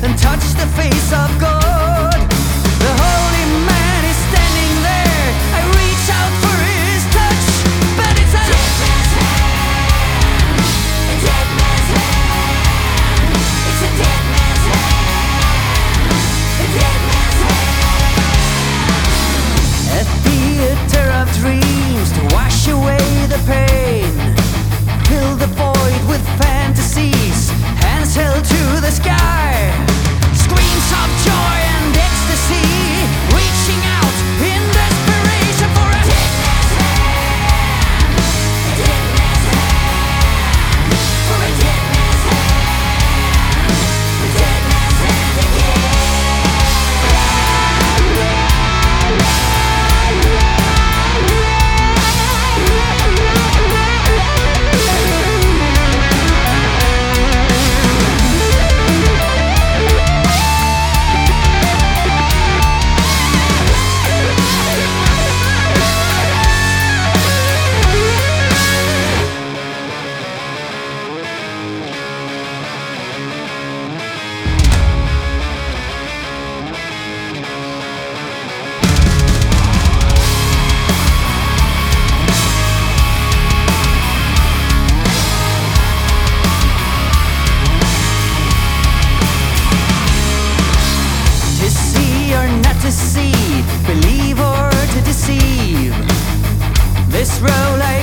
and touch the face of God. The holy man is standing there. I reach out for his touch, but it's a dead man's hand. A dead man's hand. It's a dead man's hand. A dead man's hand. A theater of dreams to wash away the pain. Fill the void with fantasies, hands held to the sky. Screams of joy and ecstasy, reaching out in desperation for a dead man's hand. A dead man's hand. For a dead man's hand. A dead man's hand again. To see, believe or to deceive. This role I